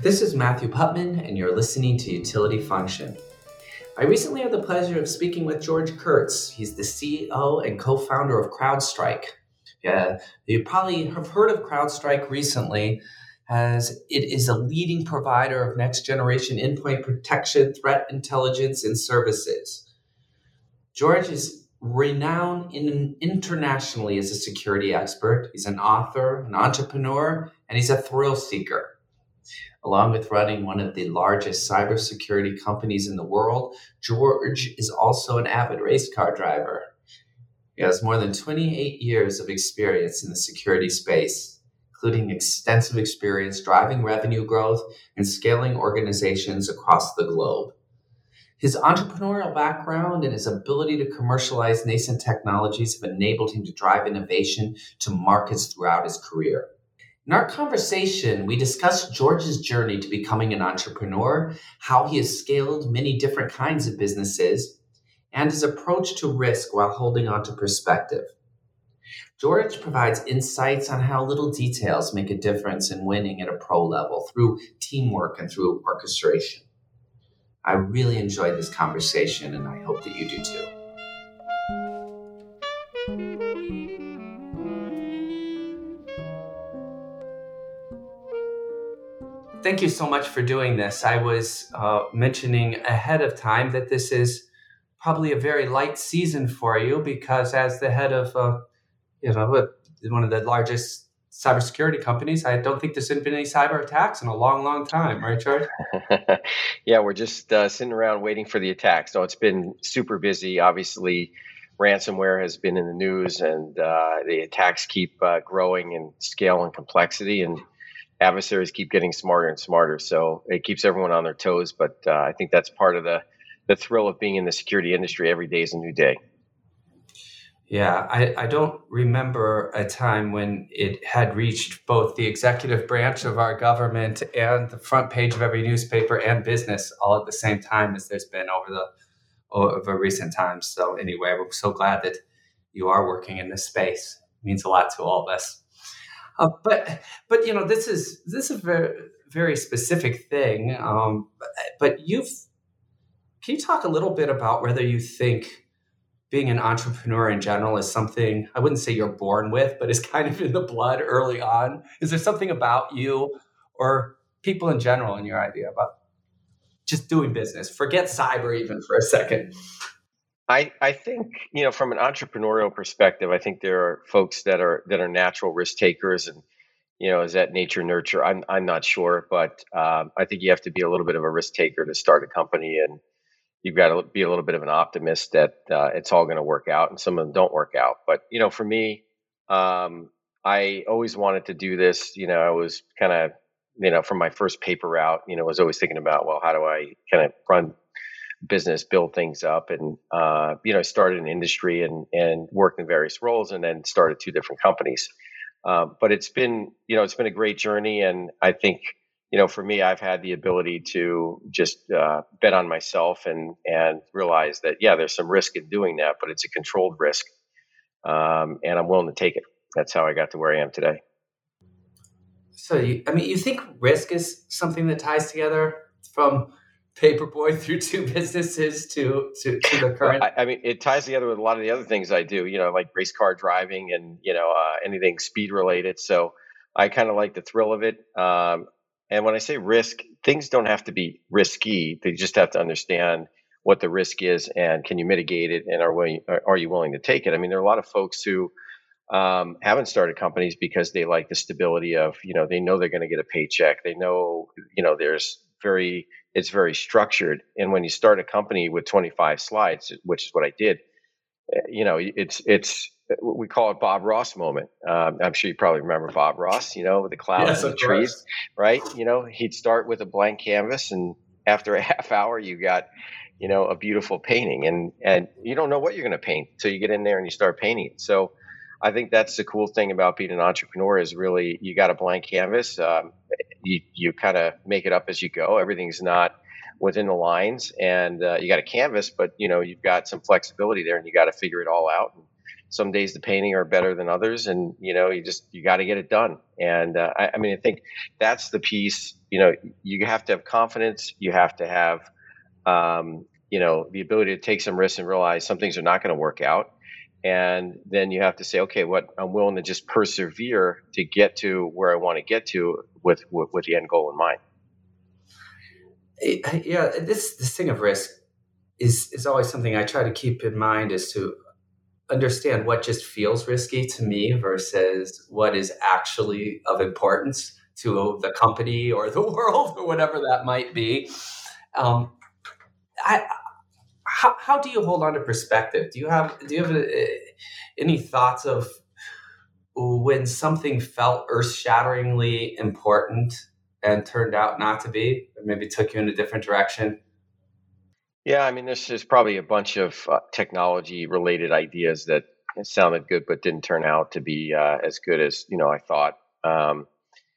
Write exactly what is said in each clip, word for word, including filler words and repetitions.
This is Matthew Putman, and you're listening to Utility Function. I recently had the pleasure of speaking with George Kurtz. He's the C E O and co-founder of CrowdStrike. Yeah, you probably have heard of CrowdStrike recently, as it is a leading provider of next-generation endpoint protection, threat intelligence, and services. George is renowned in, internationally as a security expert. He's an author, an entrepreneur, and he's a thrill seeker. Along with running one of the largest cybersecurity companies in the world, George is also an avid race car driver. He has more than twenty-eight years of experience in the security space, including extensive experience driving revenue growth and scaling organizations across the globe. His entrepreneurial background and his ability to commercialize nascent technologies have enabled him to drive innovation to markets throughout his career. In our conversation, we discussed George's journey to becoming an entrepreneur, how he has scaled many different kinds of businesses, and his approach to risk while holding on to perspective. George provides insights on how little details make a difference in winning at a pro level through teamwork and through orchestration. I really enjoyed this conversation, and I hope that you do too. Thank you so much for doing this. I was uh, mentioning ahead of time that this is probably a very light season for you because as the head of uh, you know, one of the largest cybersecurity companies, I don't think there's been any cyber attacks in a long, long time, right, George? Yeah, we're just uh, sitting around waiting for the attack. So it's been super busy. Obviously, ransomware has been in the news, and uh, the attacks keep uh, growing in scale and complexity, and adversaries keep getting smarter and smarter. So it keeps everyone on their toes. But uh, I think that's part of the the thrill of being in the security industry. Every day is a new day. Yeah, I, I don't remember a time when it had reached both the executive branch of our government and the front page of every newspaper and business all at the same time as there's been over the over recent times. So anyway, we're so glad that you are working in this space. It means a lot to all of us. Uh, but but you know this is this is a very very specific thing. Um, but, but you've can you talk a little bit about whether you think being an entrepreneur in general is something, I wouldn't say you're born with, but is kind of in the blood early on? Is there something about you or people in general in your idea about just doing business? Forget cyber even for a second. I, I think, you know, from an entrepreneurial perspective, I think there are folks that are that are natural risk takers, and you know, is that nature nurture? I'm I'm not sure, but um, I think you have to be a little bit of a risk taker to start a company, and you've got to be a little bit of an optimist that uh, it's all going to work out, and some of them don't work out. But you know, for me, um, I always wanted to do this. You know, I was kind of, you know, from my first paper route, you know, I was always thinking about, well, how do I kind of run business, build things up, and uh, you know, started an industry and and worked in various roles, and then started two different companies. Um, but it's been, you know, it's been a great journey, and I think, you know, for me, I've had the ability to just uh, bet on myself and and realize that, yeah, there's some risk in doing that, but it's a controlled risk, um, and I'm willing to take it. That's how I got to where I am today. So, you, I mean, you think risk is something that ties together from Paperboy through two businesses to to, to the current? Well, I, I mean, it ties together with a lot of the other things I do, you know, like race car driving and, you know, uh, anything speed related. So I kind of like the thrill of it. Um, and when I say risk, things don't have to be risky. They just have to understand what the risk is and can you mitigate it, and are, we, are, are you willing to take it? I mean, there are a lot of folks who um, haven't started companies because they like the stability of, you know, they know they're going to get a paycheck. They know, you know, there's very, it's very structured. And when you start a company with twenty-five slides, which is what I did, you know, it's, it's, we call it Bob Ross moment. Um, I'm sure you probably remember Bob Ross, you know, with the clouds Yes, and the of trees, course. right? You know, he'd start with a blank canvas, and after a half hour, you got, you know, a beautiful painting, and, and you don't know what you're going to paint until you get in there and you start painting it. So I think that's the cool thing about being an entrepreneur is really you got a blank canvas. Um, you you kind of make it up as you go. Everything's not within the lines, and uh, you got a canvas, but you know you've got some flexibility there, and you got to figure it all out. And some days the painting are better than others, and you know, you just you got to get it done. And uh, I, I mean, I think that's the piece. You know, you have to have confidence. You have to have, um, you know, the ability to take some risks and realize some things are not going to work out. And then you have to say, okay, what I'm willing to just persevere to get to where I want to get to with, with with the end goal in mind. Yeah, this this thing of risk is is always something I try to keep in mind, is to understand what just feels risky to me versus what is actually of importance to the company or the world or whatever that might be. Um, I, how, how do you hold on to perspective? Do you have do you have uh, any thoughts of when something felt earth-shatteringly important and turned out not to be, or maybe took you in a different direction? Yeah, I mean, this is probably a bunch of uh, technology-related ideas that sounded good but didn't turn out to be uh, as good as you know I thought. Um,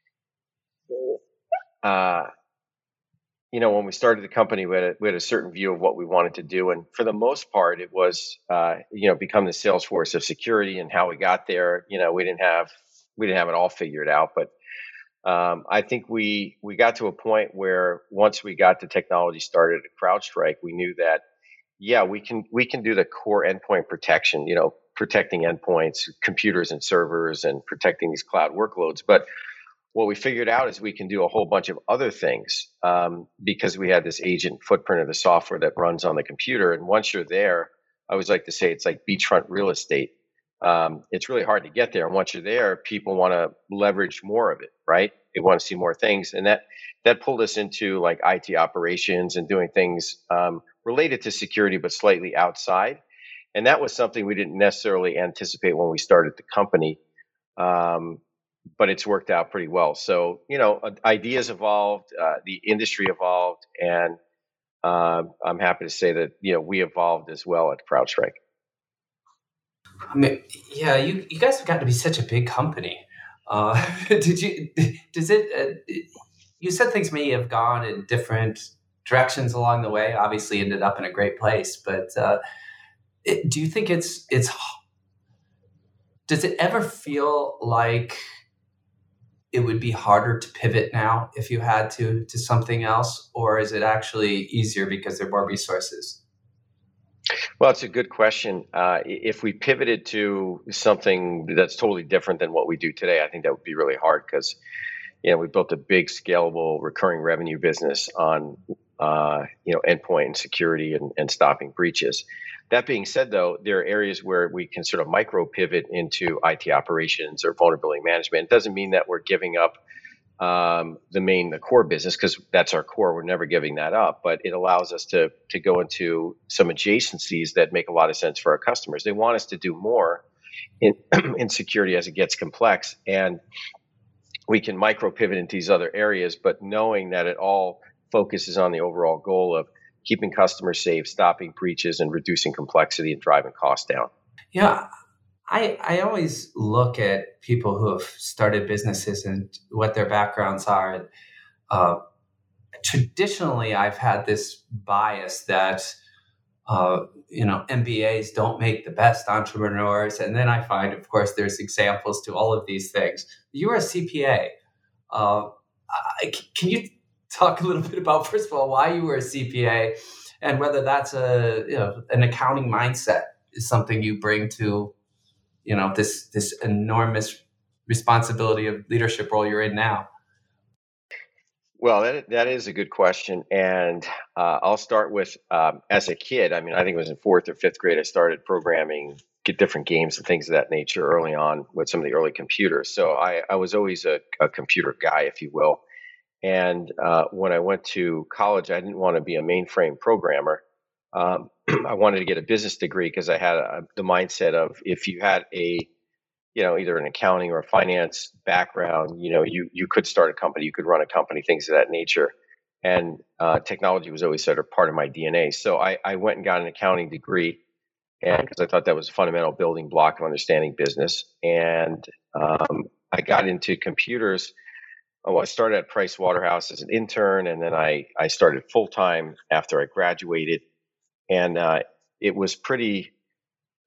uh, you know, when we started the company, we had, a, we had a certain view of what we wanted to do, and for the most part, it was uh, you know become the Salesforce of security. And how we got there, you know, we didn't have we didn't have it all figured out, but um, I think we we got to a point where once we got the technology started at CrowdStrike, we knew that yeah, we can we can do the core endpoint protection, you know, protecting endpoints, computers and servers, and protecting these cloud workloads. But what we figured out is we can do a whole bunch of other things um, because we had this agent footprint of the software that runs on the computer. And once you're there, I always like to say it's like beachfront real estate. Um, it's really hard to get there, and once you're there, people want to leverage more of it, right? They want to see more things, and that that pulled us into like I T operations and doing things um, related to security, but slightly outside. And that was something we didn't necessarily anticipate when we started the company. Um, but it's worked out pretty well. So, you know, uh, ideas evolved, uh, the industry evolved, and um, I'm happy to say that, you know, we evolved as well at CrowdStrike. I mean, yeah, you, you guys have got to be such a big company. Uh, did you, does it, uh, you said things may have gone in different directions along the way, obviously ended up in a great place, but uh, it, do you think it's, it's, does it ever feel like it would be harder to pivot now if you had to, to something else, or is it actually easier because there are more resources? Well, it's a good question. Uh, if we pivoted to something that's totally different than what we do today, I think that would be really hard because, you know, we built a big scalable recurring revenue business on, uh, you know, endpoint and security and, and stopping breaches. That being said, though, there are areas where we can sort of micro pivot into I T operations or vulnerability management. It doesn't mean that we're giving up um, the main, the core business, because that's our core. We're never giving that up, but it allows us to to go into some adjacencies that make a lot of sense for our customers. They want us to do more in in security as it gets complex, and we can micro pivot into these other areas, but knowing that it all focuses on the overall goal of keeping customers safe, stopping breaches, and reducing complexity and driving costs down. Yeah, I I always look at people who have started businesses and what their backgrounds are. And, uh, traditionally, I've had this bias that uh, you know M B As don't make the best entrepreneurs, and then I find, of course, there's examples to all of these things. You're a C P A. Uh, I, can you talk a little bit about, first of all, why you were a C P A, and whether that's a you know an accounting mindset is something you bring to you know this this enormous responsibility of leadership role you're in now? Well, that that is a good question, and uh, I'll start with um, as a kid. I mean, I think it was in fourth or fifth grade. I started programming, get different games and things of that nature early on with some of the early computers. So I, I was always a, a computer guy, if you will. And uh, when I went to college, I didn't want to be a mainframe programmer. Um, I wanted to get a business degree because I had a, the mindset of if you had a you know, either an accounting or a finance background, you know, you you could start a company, you could run a company, things of that nature. And uh, technology was always sort of part of my D N A. So I, I went and got an accounting degree, and because I thought that was a fundamental building block of understanding business. And um, I got into computers. Oh, I started at Price Waterhouse as an intern, and then I I started full time after I graduated, and uh, it was pretty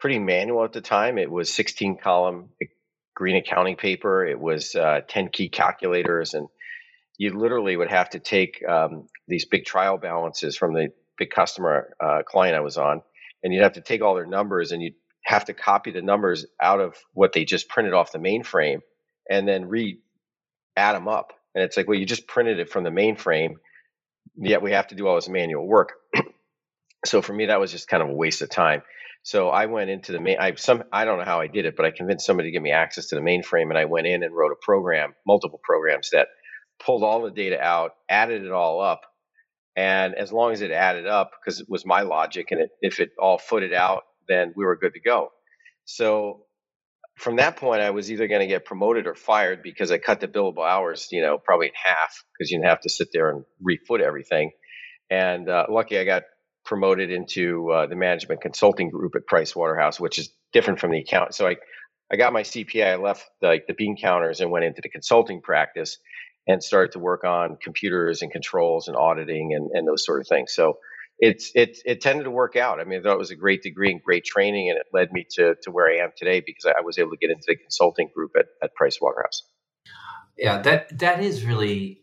pretty manual at the time. It was sixteen column green accounting paper. It was uh, ten key calculators, and you literally would have to take um, these big trial balances from the big customer uh, client I was on, and you'd have to take all their numbers, and you'd have to copy the numbers out of what they just printed off the mainframe, and then re add them up. And it's like, well, you just printed it from the mainframe, yet we have to do all this manual work. So for me, that was just kind of a waste of time. So I went into the main. I some I don't know how I did it, but I convinced somebody to give me access to the mainframe, and I went in and wrote a program, multiple programs that pulled all the data out, added it all up, and as long as it added up, because it was my logic, and it, if it all footed out, then we were good to go. So from that point, I was either going to get promoted or fired because I cut the billable hours, you know, probably in half, because you didn't have to sit there and refoot everything. And uh, lucky I got promoted into uh, the management consulting group at Price Waterhouse, which is different from the account. So I, I got my C P A. I left like the bean counters and went into the consulting practice and started to work on computers and controls and auditing and, and those sort of things. So it's it it tended to work out. I mean, I thought it was a great degree and great training, and it led me to to where I am today because I was able to get into the consulting group at, at Price Waterhouse. Yeah, that that is really.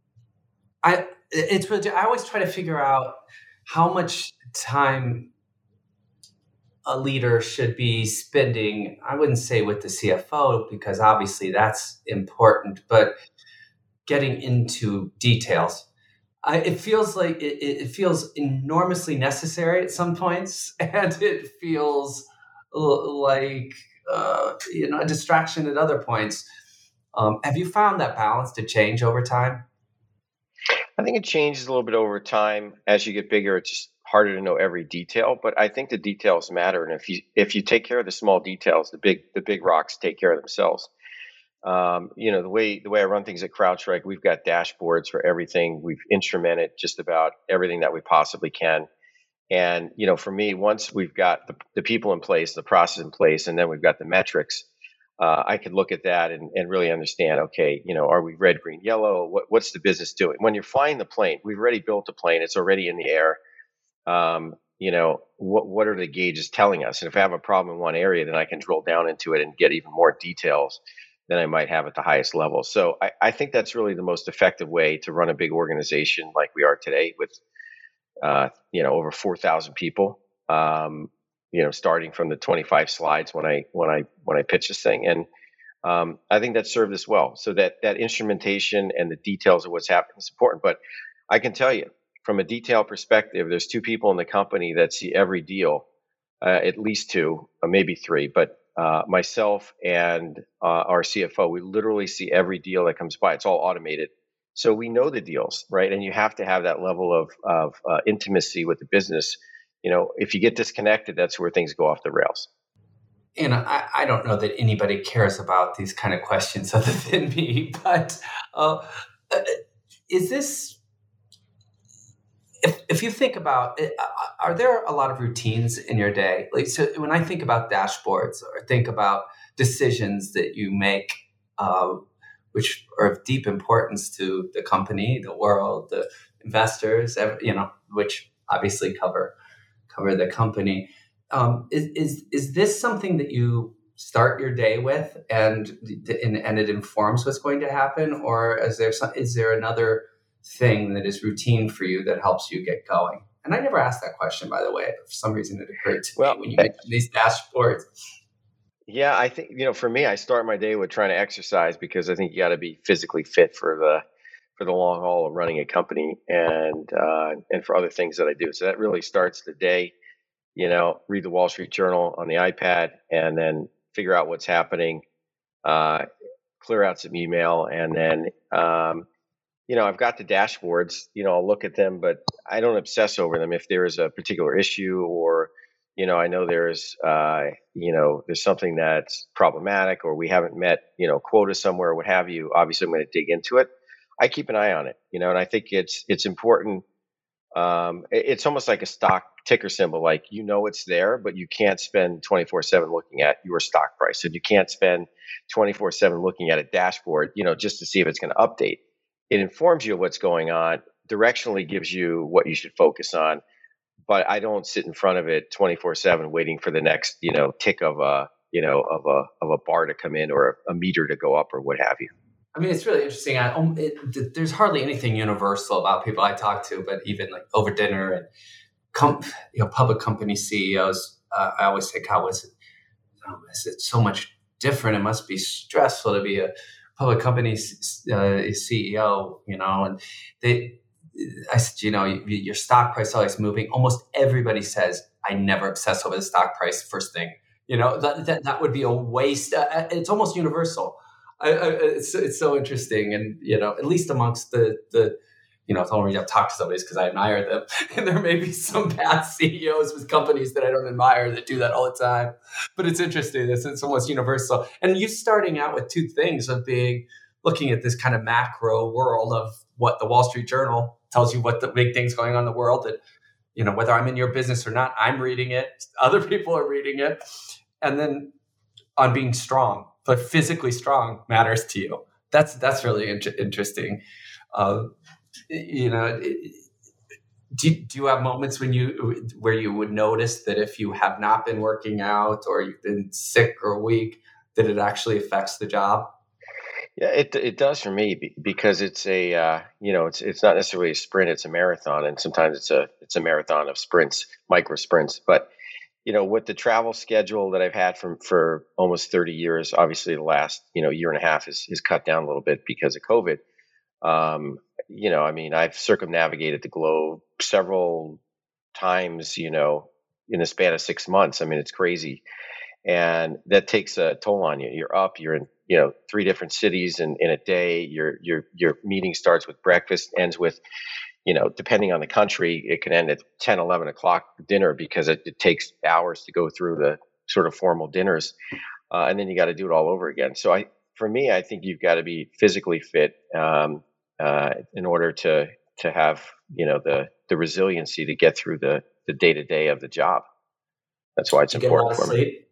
I it's really. I always try to figure out how much time a leader should be spending. I wouldn't say with the C F O because obviously that's important, but getting into details. I, it feels like it, it feels enormously necessary at some points, and it feels l- like uh, you know a distraction at other points. Um, have you found that balance to change over time? I think it changes a little bit over time as you get bigger. It's just harder to know every detail, but I think the details matter. And if you if you take care of the small details, the big the big rocks take care of themselves. Um, you know, the way the way I run things at CrowdStrike, we've got dashboards for everything. We've instrumented just about everything that we possibly can. And you know, for me, once we've got the, the people in place, the process in place, and then we've got the metrics, uh, I could look at that and, and really understand. Okay, you know, are we red, green, yellow? What, what's the business doing? When you're flying the plane, we've already built a plane. It's already in the air. Um, you know, what what are the gauges telling us? And if I have a problem in one area, then I can drill down into it and get even more details than I might have at the highest level. So I, I think that's really the most effective way to run a big organization like we are today with, uh, you know, over four thousand people, um, you know, starting from the twenty-five slides when I, when I, when I pitch this thing. And um, I think that served us well. So that, that instrumentation and the details of what's happening is important. But I can tell you from a detail perspective, there's two people in the company that see every deal, uh, at least two, or maybe three, but uh, myself and uh, our C F O, we literally see every deal that comes by. It's all automated. So we know the deals, right? And you have to have that level of, of uh, intimacy with the business. You know, if you get disconnected, that's where things go off the rails. You know, I, I don't know that anybody cares about these kind of questions other than me, but uh, uh, is this, if, if you think about it, are there a lot of routines in your day? Like, so when I think about dashboards or think about decisions that you make, uh, which are of deep importance to the company, the world, the investors, you know, which obviously cover cover the company. Um, is, is is this something that you start your day with, and and, and it informs what's going to happen, or is there some, is there another thing that is routine for you that helps you get going? And I never asked that question, by the way. For some reason, it occurred to well, me when you mentioned these dashboards. Yeah, I think, you know, for me, I start my day with trying to exercise because I think you got to be physically fit for the for the long haul of running a company and uh, and for other things that I do. So that really starts the day. You know, read the Wall Street Journal on the iPad and then figure out what's happening, uh, clear out some email, and then um, you know, I've got the dashboards. You know, I'll look at them, but I don't obsess over them. If there is a particular issue or you know, I know there's, uh, you know, there's something that's problematic or we haven't met, you know, quota somewhere, what have you. Obviously, I'm going to dig into it. I keep an eye on it, you know, and I think it's it's important. Um, it- it's almost like a stock ticker symbol, like you know it's there, but you can't spend twenty-four seven looking at your stock price, and you can't spend twenty-four seven looking at a dashboard, you know, just to see if it's going to update. It informs you of what's going on, directionally gives you what you should focus on, but I don't sit in front of it twenty-four seven waiting for the next, you know, tick of a, you know, of a of a bar to come in or a meter to go up or what have you. I mean, it's really interesting. I, um, it, there's hardly anything universal about people I talk to, but even like over dinner and com- you know, public company C E Os, uh, I always think, how was it? Oh, is it so much different? It must be stressful to be a public company uh, C E O, you know? And they, I said, you know, your stock price is always moving. Almost everybody says, I never obsess over the stock price first thing. You know, that that, that would be a waste. Uh, it's almost universal. I, I, it's it's so interesting, and you know, at least amongst the the, you know, the only reason I've talked to somebody is because I admire them, and there may be some bad C E Os with companies that I don't admire that do that all the time. But it's interesting. It's, it's almost universal, and you starting out with two things of being looking at this kind of macro world of what the Wall Street Journal tells you, what the big things going on in the world. That, you know, whether I'm in your business or not, I'm reading it. Other people are reading it, and then on being strong. But physically strong matters to you. That's that's really in- interesting. Uh, you know, do, do you have moments when you where you would notice that if you have not been working out or you've been sick or weak, that it actually affects the job? Yeah, it it does for me because it's a uh, you know it's it's not necessarily a sprint, it's a marathon, and sometimes it's a it's a marathon of sprints, micro sprints, but. You know, with the travel schedule that I've had from for almost thirty years, obviously the last, you know, year and a half is, is cut down a little bit because of COVID. Um, you know, I mean, I've circumnavigated the globe several times, you know, in the span of six months. I mean, it's crazy. And that takes a toll on you. You're up, you're in, you know, three different cities in, in a day. Your your your meeting starts with breakfast, ends with, you know, depending on the country, it can end at ten, eleven o'clock dinner because it, it takes hours to go through the sort of formal dinners. Uh, and then you got to do it all over again. So I, for me, I think you've got to be physically fit um, uh, in order to, to have, you know, the, the resiliency to get through the, the day-to-day of the job. That's why it's you important for sleep? me.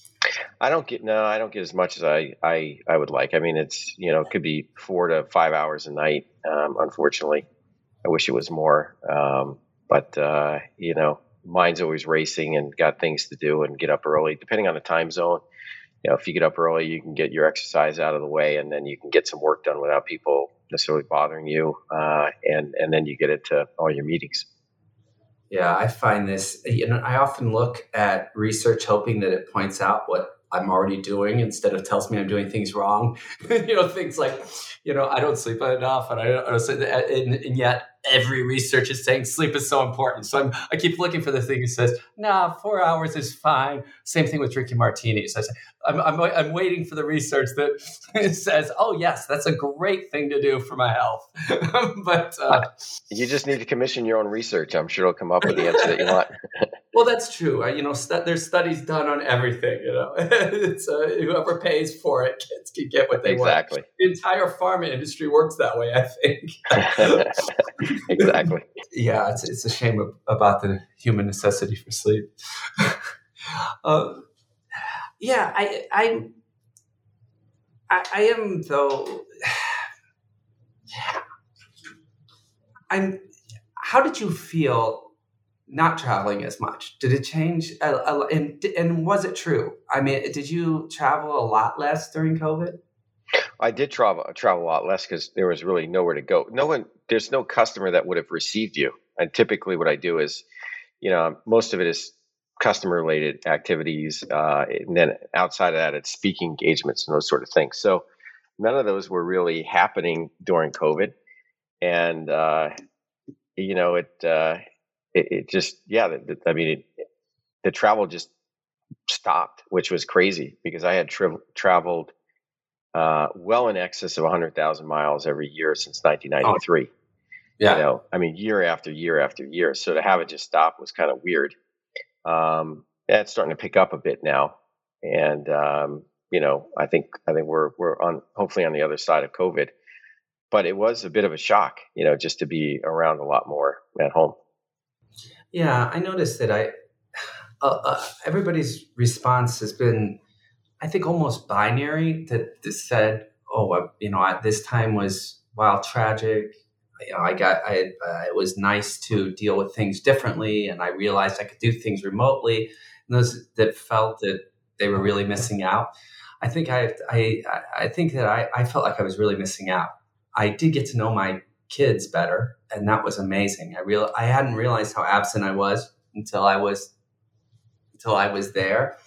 I don't get, no, I don't get as much as I, I, I would like. I mean, it's, you know, it could be four to five hours a night. Um, unfortunately. I wish it was more, um, but uh, you know, mind's always racing and got things to do and get up early. Depending on the time zone, you know, if you get up early, you can get your exercise out of the way, and then you can get some work done without people necessarily bothering you, uh, and and then you get into all your meetings. Yeah, I find this. You know, I often look at research hoping that it points out what I'm already doing instead of tells me I'm doing things wrong. you know, things like, you know, I don't sleep enough, and I don't, I don't sleep, and, and yet every research is saying sleep is so important. So I'm, I keep looking for the thing that says, nah, four hours is fine. Same thing with drinking martinis. I say, I'm, I'm, I'm waiting for the research that says, oh yes, that's a great thing to do for my health. but uh, you just need to commission your own research. I'm sure it'll come up with the answer that you want. Well, that's true. I, you know, st- there's studies done on everything. You know, it's uh, whoever pays for it gets, can get what they exactly. want. The entire pharma industry works that way, I think. Exactly. Yeah, it's it's a shame about the human necessity for sleep. uh, yeah, I, I I I am though. I'm. How did you feel? Not traveling as much? Did it change? Uh, uh, and and was it true? I mean, did you travel a lot less during COVID? I did travel travel a lot less because there was really nowhere to go. No one, there's no customer that would have received you. And typically, what I do is, you know, most of it is customer related activities, uh, and then outside of that, it's speaking engagements and those sort of things. So none of those were really happening during COVID, and uh, you know, it. Uh, It, it just, yeah, the, the, I mean, it, the travel just stopped, which was crazy because I had tra- traveled uh, well in excess of one hundred thousand miles every year since nineteen ninety-three. Oh, yeah. You know, I mean, year after year after year. So to have it just stop was kind of weird. Um, that's starting to pick up a bit now. And, um, you know, I think, I think we're, we're on, hopefully on the other side of COVID, but it was a bit of a shock, you know, just to be around a lot more at home. Yeah, I noticed that I uh, uh, everybody's response has been, I think, almost binary. That, that said, "Oh, uh, you know, I, this time was while tragic. you know, I got, I, uh, it was nice to deal with things differently, and I realized I could do things remotely. And those that felt that they were really missing out, I think I, I, I think that I, I felt like I was really missing out. I did get to know my kids better, and that was amazing. I real, I hadn't realized how absent I was until I was, until I was there.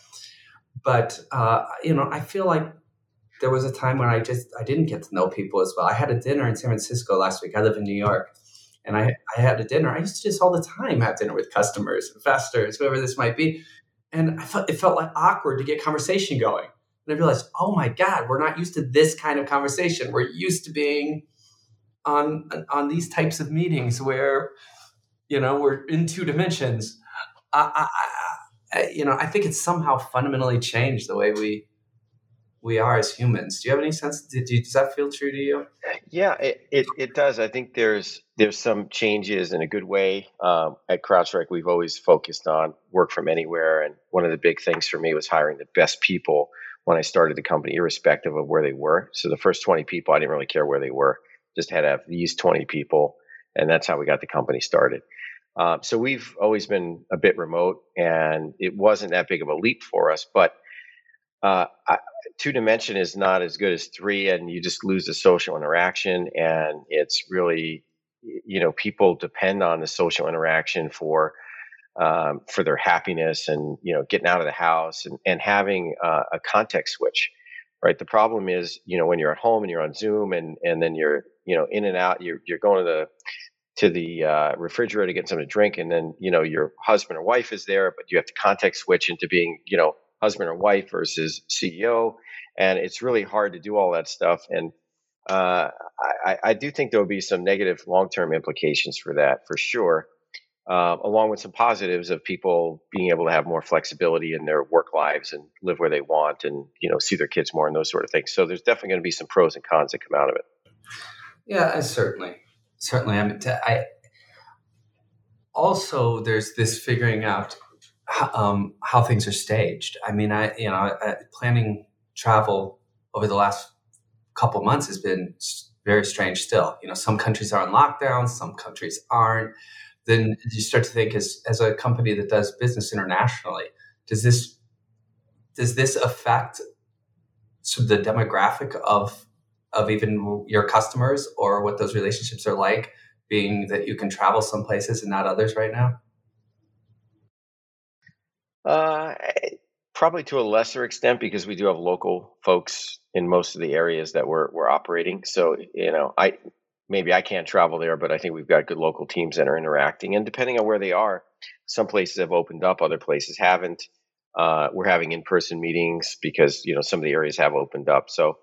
But uh, you know, I feel like there was a time when I just I didn't get to know people as well. I had a dinner in San Francisco last week. I live in New York, and I I had a dinner. I used to just all the time have dinner with customers, investors, whoever this might be, and I felt it felt like awkward to get conversation going. And I realized, oh my God, we're not used to this kind of conversation. We're used to being on on these types of meetings where, you know, we're in two dimensions. I, I, I you know, I think it's somehow fundamentally changed the way we. we are as humans. Do you have any sense? Did you, does that feel true to you? Yeah, it, it, it does. I think there's there's some changes in a good way. Um, at CrowdStrike, we've always focused on work from anywhere, and one of the big things for me was hiring the best people when I started the company, irrespective of where they were. So the first twenty people, I didn't really care where they were; just had to have these twenty people, and that's how we got the company started. Um, so we've always been a bit remote, and it wasn't that big of a leap for us, but uh, I, two dimension is not as good as three, and you just lose the social interaction. And it's really, you know, people depend on the social interaction for um, for their happiness, and you know, getting out of the house, and, and having uh, a context switch. Right. The problem is, you know, when you're at home and you're on Zoom, and and then you're, you know, in and out, you're you're going to the to the uh, refrigerator to get something to drink, and then, you know, your husband or wife is there, but you have to context switch into being, you know, husband or wife versus C E O, and it's really hard to do all that stuff. And uh, I, I do think there will be some negative long-term implications for that, for sure, uh, along with some positives of people being able to have more flexibility in their work lives and live where they want, and, you know, see their kids more and those sort of things. So there's definitely going to be some pros and cons that come out of it. Yeah, I certainly, certainly. I mean, I also there's this figuring out how, um, how things are staged. I mean, I you know, I, planning travel over the last couple months has been very strange. Still, you know, some countries are on lockdown, some countries aren't. Then you start to think, as as a company that does business internationally, does this does this affect sort of the demographic of of even your customers, or what those relationships are like, being that you can travel some places and not others right now? Uh, Probably to a lesser extent, because we do have local folks in most of the areas that we're we're operating. So, you know, I maybe I can't travel there, but I think we've got good local teams that are interacting. And depending on where they are, some places have opened up, other places haven't. Uh, we're having in-person meetings because, you know, some of the areas have opened up. So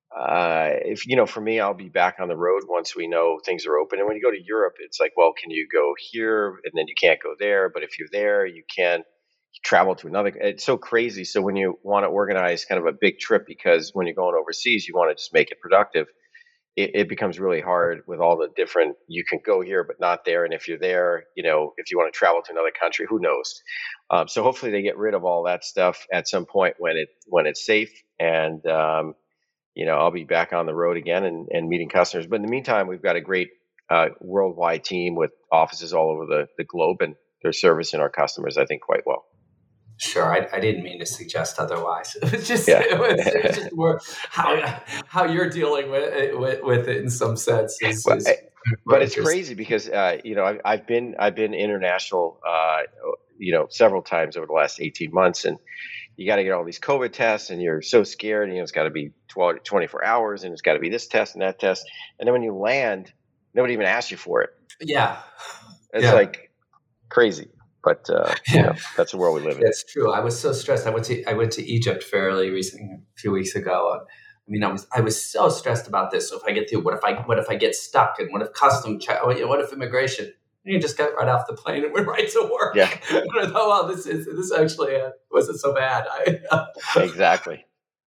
uh, if, you know, for me, I'll be back on the road once we know things are open. And when you go to Europe, it's like, well, can you go here? And then you can't go there. But if you're there, you can travel to another. It's so crazy. So when you want to organize kind of a big trip, because when you're going overseas, you want to just make it productive, it, it becomes really hard with all the different, you can go here, but not there. And if you're there, you know, if you want to travel to another country, who knows? Um, so hopefully they get rid of all that stuff at some point when it, when it's safe. And, um, you know, I'll be back on the road again, and, and meeting customers. But in the meantime, we've got a great uh, worldwide team with offices all over the, the globe, and they're servicing our customers, I think, quite well. Sure, I, I didn't mean to suggest otherwise. It was just, Yeah. it, was, it was just more how how you're dealing with it, with, with it in some sense. Is, Well, is I- but it's crazy because uh, you know, I've, I've been I've been international, uh, you know, several times over the last eighteen months, and you got to get all these COVID tests, and you're so scared. You know, it's got to be twelve, twenty-four hours, and it's got to be this test and that test, and then when you land, nobody even asks you for it. Yeah, It's yeah. like crazy. But uh, you Yeah. know, that's the world we live in. That's true. I was so stressed. I went to I went to Egypt fairly recently, a few weeks ago. I mean, I was I was so stressed about this. So if I get through, what if I what if I get stuck, and what if custom check? What if immigration? And you just got right off the plane and went right to work. Yeah. And I thought, wow, this is this actually uh, wasn't so bad. I, Exactly.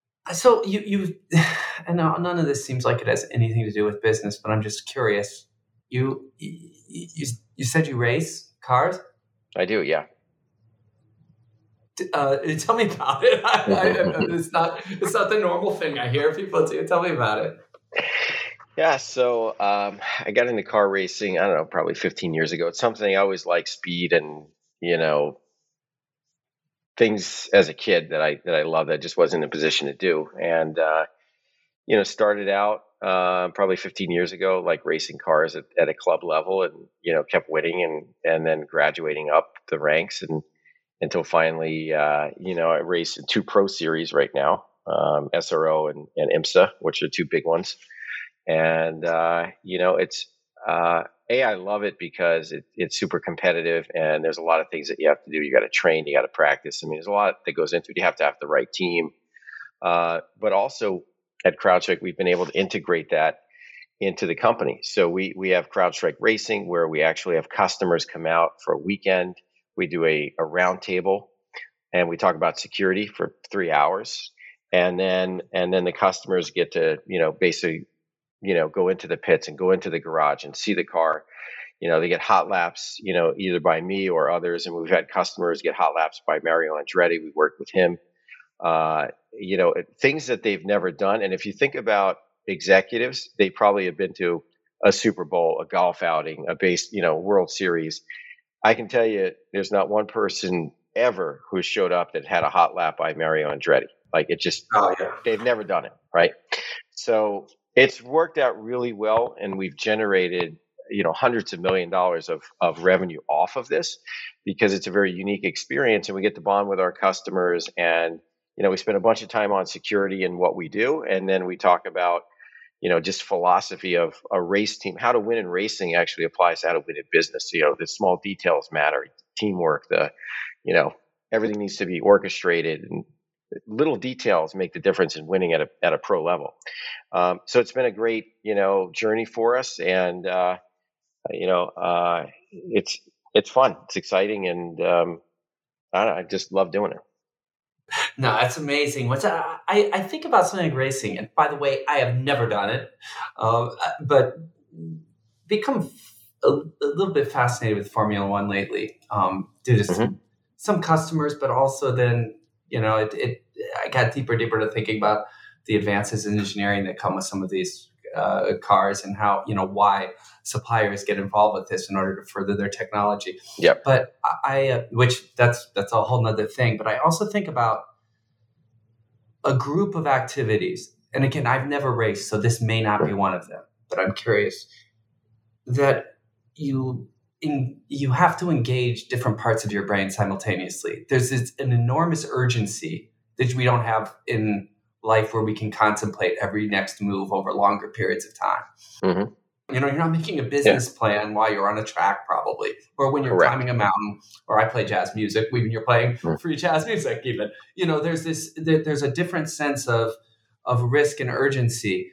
So you you, and none of this seems like it has anything to do with business, but I'm just curious. You you you, you said you race cars. I do. Yeah. Uh, tell me about it. I, I, it's not it's not the normal thing I hear people do. Tell me about it. Yeah, so um, I got into car racing, I don't know, probably fifteen years ago. It's something I always liked, speed and, you know, things as a kid that I that I loved that I just wasn't in a position to do. And uh, you know, started out uh, probably fifteen years ago, like racing cars at, at a club level, and you know, kept winning and and then graduating up the ranks and until finally, uh, you know, I race in two pro series right now, um, S R O and, and IMSA, which are two big ones. And uh, you know, it's uh, a I love it because it, it's super competitive, and there's a lot of things that you have to do. You got to train, you got to practice. I mean, there's a lot that goes into it. You have to have the right team, uh, but also at CrowdStrike, we've been able to integrate that into the company. So we we have CrowdStrike Racing, where we actually have customers come out for a weekend. We do a, a roundtable, and we talk about security for three hours, and then and then the customers get to you know basically you know go into the pits and go into the garage and see the car. You know they get hot laps, you know either by me or others, and we've had customers get hot laps by Mario Andretti. We worked with him, uh, you know, things that they've never done. And if you think about executives, they probably have been to a Super Bowl, a golf outing, a base, you know, World Series. I can tell you, there's not one person ever who showed up that had a hot lap by Mario Andretti. Like it just, Oh yeah. they've never done it, right? So it's worked out really well, and we've generated, you know, hundreds of million dollars of of revenue off of this because it's a very unique experience, and we get to bond with our customers. And you know, we spend a bunch of time on security and what we do, and then we talk about, you know, just philosophy of a race team. How to win in racing actually applies to how to win in business. You know, the small details matter, teamwork, the, you know, everything needs to be orchestrated, and little details make the difference in winning at a at a pro level. Um, so it's been a great, you know, journey for us, and uh, you know, uh, it's it's fun, it's exciting, and um, I, don't know, I just love doing it. No, that's amazing. What's I, I think about something like racing, and by the way, I have never done it, um, but become a, a little bit fascinated with Formula One lately, um, due to hmm some, some customers, but also then you know it, it. I got deeper, deeper to thinking about the advances in engineering that come with some of these uh, cars, and how you know why suppliers get involved with this in order to further their technology. Yep. But I, uh, which that's that's a whole nother thing. But I also think about a group of activities, and again, I've never raced, so this may not be one of them. But I'm curious that you in, you have to engage different parts of your brain simultaneously. There's this, an enormous urgency that we don't have in life, where we can contemplate every next move over longer periods of time. hmm You know, you're not making a Yeah. business plan while you're on a track, probably, or when you're Correct. climbing a mountain, or I play jazz music when you're playing Mm. free jazz music. Even you know, there's this, there, there's a different sense of of risk and urgency.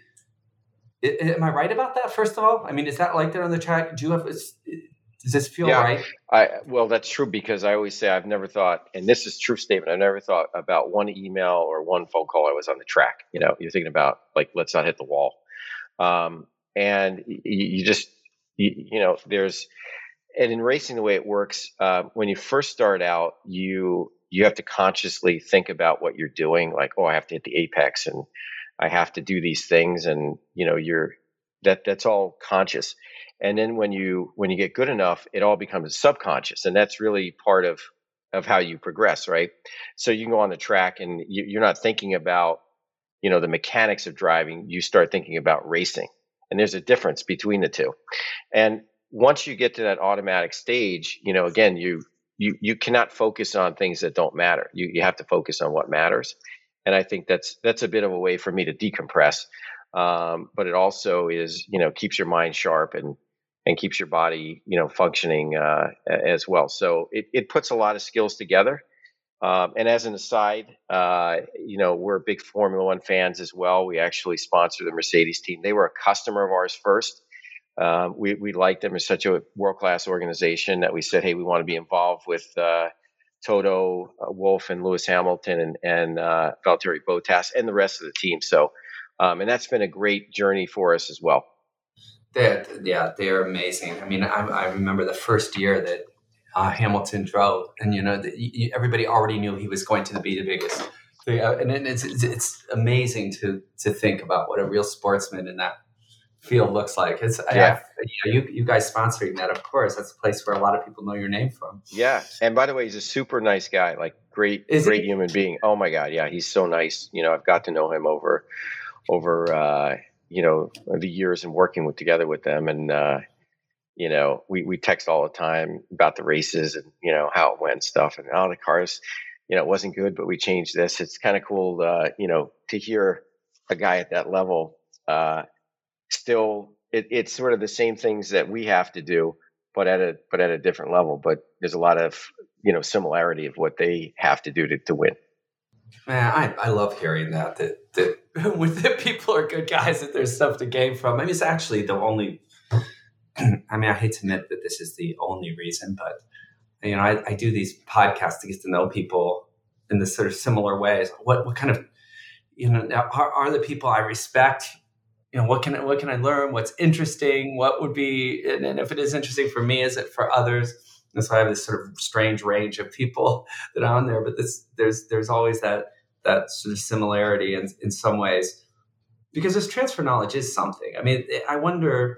I, am I right about that? First of all, I mean, is that like that on the track? Do you have? Does this feel Yeah. right? I well, that's true because I always say I've never thought, and this is a true statement. I've never thought about one email or one phone call I was on the track. You know, you're thinking about like, let's not hit the wall. Um, and you, you just, you, you know, there's, and in racing, the way it works, uh, when you first start out, you you have to consciously think about what you're doing. Like, oh, I have to hit the apex, and I have to do these things, and you know, you're that that's all conscious. And then when you when you get good enough, it all becomes subconscious, and that's really part of of how you progress, right? So you can go on the track, and you, you're not thinking about you know the mechanics of driving. You start thinking about racing, and there's a difference between the two. And once you get to that automatic stage, you know, again, you you you cannot focus on things that don't matter. You you have to focus on what matters. And I think that's that's a bit of a way for me to decompress. Um, but it also is, you know, keeps your mind sharp and and keeps your body, you know, functioning uh, as well. So it, it puts a lot of skills together. Um, and as an aside, uh, you know, we're big Formula One fans as well. We actually sponsor the Mercedes team. They were a customer of ours first. Um, we we liked them as such a world class organization that we said, hey, we want to be involved with uh, Toto uh, Wolff and Lewis Hamilton and and uh, Valtteri Bottas and the rest of the team. So, um, and that's been a great journey for us as well. They're, yeah, they're amazing. I mean, I, I remember the first year that uh, Hamilton drove, and you know, the, you, everybody already knew he was going to be the biggest. thing. Uh, and it, it's, it's it's amazing to to think about what a real sportsman in that field looks like. It's Yeah. I, you, know, you you guys sponsoring that, of course. That's a place where a lot of people know your name from. Yeah. And by the way, he's a super nice guy, like great, Is great he? human being. Oh my God. Yeah. He's so nice. You know, I've got to know him over, over, uh, you know, the years and working with together with them. And, uh, you know, we, we text all the time about the races and, you know, how it went and stuff. And oh, the cars, you know, it wasn't good, but we changed this. It's kind of cool, uh, you know, to hear a guy at that level, uh, still, it, it's sort of the same things that we have to do, but at a, but at a different level. But there's a lot of, you know, similarity of what they have to do to, to win. Man, I, I love hearing that, that, that with that people are good guys, that there's stuff to gain from. I mean, it's actually the only, I mean, I hate to admit that this is the only reason, but, you know, I, I do these podcasts to get to know people in this sort of similar ways. What, what kind of, you know, are, are the people I respect? You know, what can I, what can I learn? What's interesting? What would be, and, and if it is interesting for me, is it for others? And so I have this sort of strange range of people that are on there, but this, there's, there's always that, that sort of similarity in, in some ways, because this transfer knowledge is something. I mean, I wonder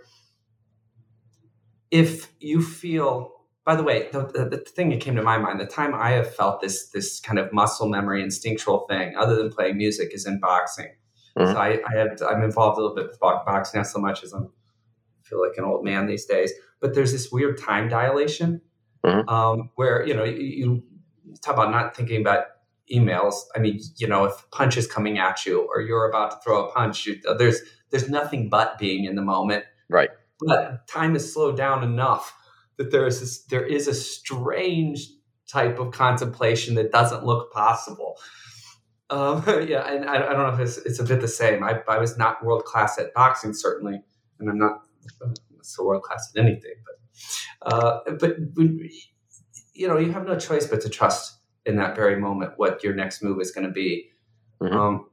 if you feel, by the way, the, the, the thing that came to my mind, the time I have felt this, this kind of muscle memory, instinctual thing, other than playing music, is in boxing. Mm-hmm. So I, I have, I'm involved a little bit with boxing, not so much as I'm, I feel like an old man these days, but there's this weird time dilation. Mm-hmm. Um, where, you know, you, you talk about not thinking about emails. I mean, you know, if a punch is coming at you or you're about to throw a punch, you, there's there's nothing but being in the moment. Right. But time is slowed down enough that there is this, there is a strange type of contemplation that doesn't look possible. Um, yeah, and I, I don't know if it's, it's a bit the same. I, I was not world class at boxing, certainly, and I'm not so world class at anything, but. Uh, but, you know, you have no choice but to trust in that very moment what your next move is going to be. Mm-hmm. Um,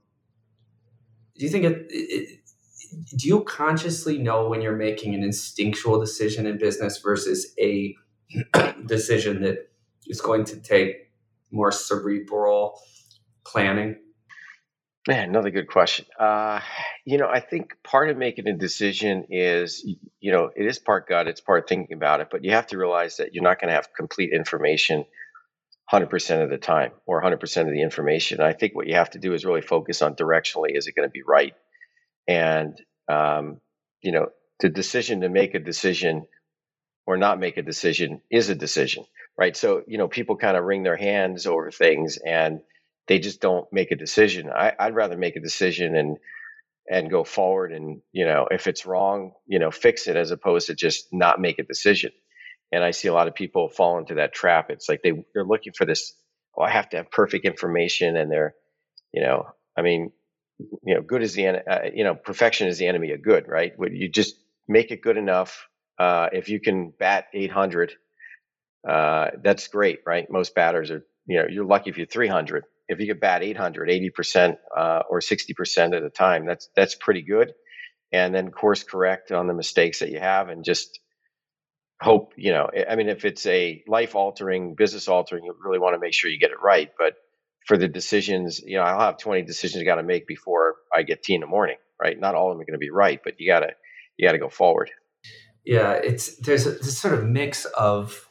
do you think it, it, do you consciously know when you're making an instinctual decision in business versus a decision that is going to take more cerebral planning? Man, another good question. Uh, you know, I think part of making a decision is, you know, it is part gut, it's part thinking about it, but you have to realize that you're not going to have complete information one hundred percent of the time or one hundred percent of the information. I think what you have to do is really focus on directionally, is it going to be right? And, um, you know, the decision to make a decision or not make a decision is a decision, right? So, you know, people kind of wring their hands over things and they just don't make a decision. I, I'd rather make a decision and and go forward, and, you know, if it's wrong, you know, fix it, as opposed to just not make a decision. And I see a lot of people fall into that trap. It's like they they're looking for this. Oh, I have to have perfect information, and they're, you know, I mean, you know, good is the uh, you know, perfection is the enemy of good, right? When you just make it good enough. Uh, if you can bat eight hundred, uh, that's great, right? Most batters are, you know, you're lucky if you're three hundred. If you could bat eight hundred, eighty percent uh, or sixty percent of the time, that's that's pretty good. And then course correct on the mistakes that you have, and just hope, you know, I mean, if it's a life altering, business altering, you really want to make sure you get it right. But for the decisions, you know, I'll have twenty decisions I got to make before I get tea in the morning, right? Not all of them are going to be right, but you gotta you gotta go forward. Yeah, it's there's a this sort of mix of